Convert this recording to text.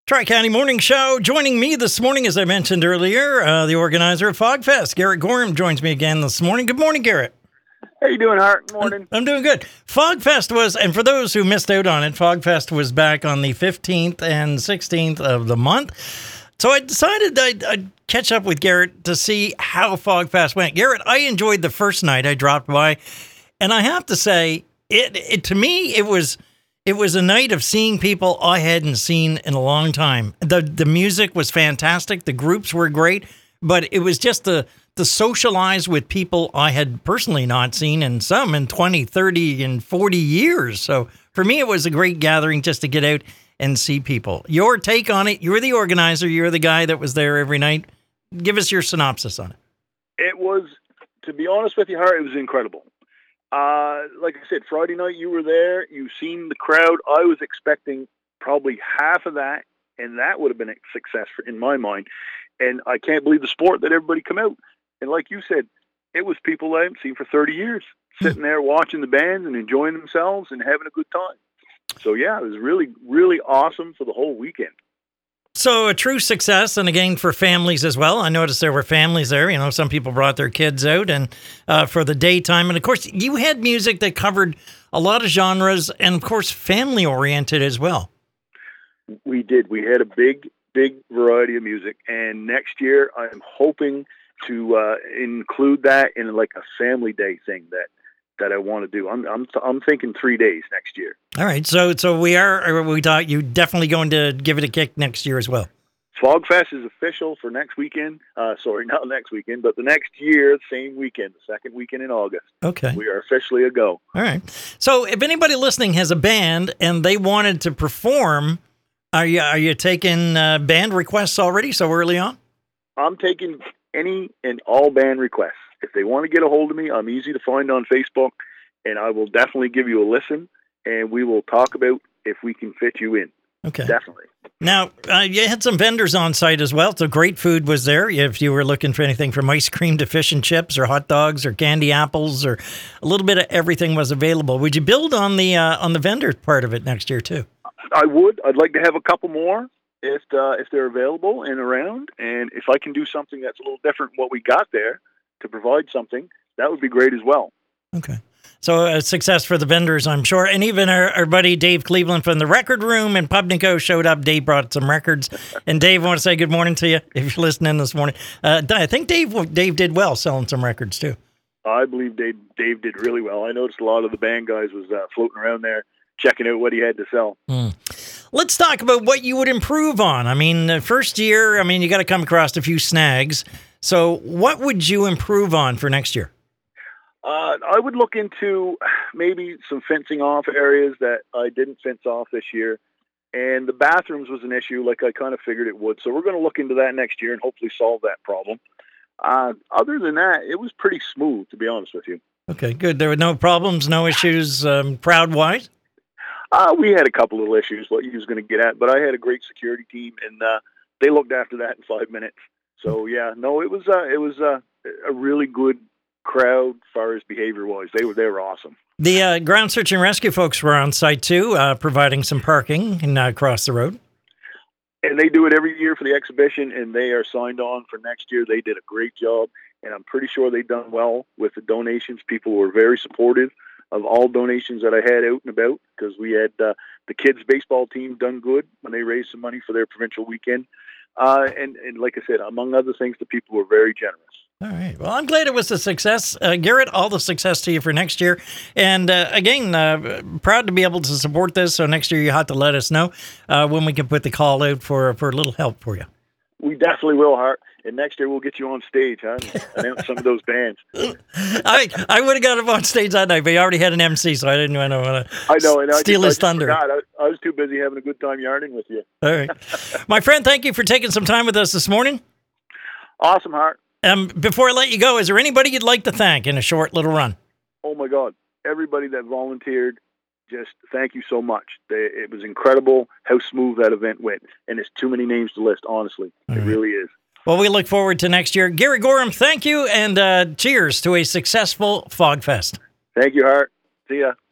Tri-County Morning Show. Joining me this morning, as I mentioned earlier, the organizer of FogFest, Garrett Gorham, joins me again this morning. Good morning, Garrett. How you doing, Hart? Morning. I'm doing good. FogFest was, and for those who missed out on it, FogFest was back on the 15th and 16th of the month. So I decided I'd catch up with Garrett to see how FogFest went. Garrett, I enjoyed the first night I dropped by, and I have to say, to me, it was a night of seeing people I hadn't seen in a long time. The music was fantastic. The groups were great, but it was just the socialize with people I had personally not seen, and some in 20, 30, and 40 years. So for me, it was a great gathering just to get out and see people. Your take on it, you're the organizer, you're the guy that was there every night. Give us your synopsis on it. It was, to be honest with you, Hart, it was incredible. Like I said, Friday night you were there, you've seen the crowd. I was expecting probably half of that, and that would have been a success in my mind. And I can't believe the sport that everybody come out. And like you said, it was people I haven't seen for 30 years, sitting there watching the bands and enjoying themselves and having a good time. So yeah, it was really, really awesome for the whole weekend. So a true success, and again, for families as well. I noticed there were families there. You know, some people brought their kids out and for the daytime. And, of course, you had music that covered a lot of genres and, of course, family-oriented as well. We did. We had a big, big variety of music. And next year, I'm hoping to include that in like a family day thing that I want to do. I'm thinking 3 days next year. All right, so we thought you definitely going to give it a kick next year as well. FogFest is official for next weekend. Sorry, not next weekend, but the next year, same weekend, the second weekend in August. Okay, we are officially a go. All right. So if anybody listening has a band and they wanted to perform, are you taking band requests already so early on? I'm taking any and all band requests. If they want to get a hold of me, I'm easy to find on Facebook, and I will definitely give you a listen, and we will talk about if we can fit you in. Okay. Definitely. Now, you had some vendors on site as well, so great food was there. If you were looking for anything from ice cream to fish and chips or hot dogs or candy apples or a little bit of everything was available. Would you build on the vendor part of it next year too? I would. I'd like to have a couple more if they're available and around, and if I can do something that's a little different from what we got there, to provide something, that would be great as well. Okay. So a success for the vendors, I'm sure. And even our buddy Dave Cleveland from the Record Room in Pubnico showed up. Dave brought some records. And Dave, I want to say good morning to you if you're listening this morning. I think Dave did well selling some records too. I believe Dave did really well. I noticed a lot of the band guys was floating around there checking out what he had to sell. Let's talk about what you would improve on. I mean, the first year, you got to come across a few snags. So what would you improve on for next year? I would look into maybe some fencing off areas that I didn't fence off this year. And the bathrooms was an issue, like I kind of figured it would. So we're going to look into that next year and hopefully solve that problem. Other than that, it was pretty smooth, to be honest with you. Okay, good. There were no problems, no issues crowd-wise? We had a couple of issues, what you was going to get at, but I had a great security team, and they looked after that in 5 minutes. So yeah, no, it was a really good crowd as far as behavior-wise. They were awesome. The ground search and rescue folks were on site too, providing some parking and across the road. And they do it every year for the exhibition, and they are signed on for next year. They did a great job, and I'm pretty sure they've done well with the donations. People were very supportive of all donations that I had out and about, because we had the kids' baseball team done good when they raised some money for their provincial weekend. And like I said, among other things, the people were very generous. All right. Well, I'm glad it was a success. Garrett, all the success to you for next year. And again, proud to be able to support this. So next year you have to let us know when we can put the call out for a little help for you. We definitely will, Hart. And next year we'll get you on stage, huh? Announce some of those bands. I would have got him on stage that night, but he already had an MC, so I didn't want to steal his thunder. I was too busy having a good time yarning with you. All right. My friend, thank you for taking some time with us this morning. Awesome, Hart. Before I let you go, is there anybody you'd like to thank in a short little run? Oh, my God. Everybody that volunteered, just thank you so much. It was incredible how smooth that event went, and it's too many names to list, honestly. It really is. Well, we look forward to next year. Gary Gorham, thank you, and cheers to a successful FogFest. Thank you, Hart. See ya.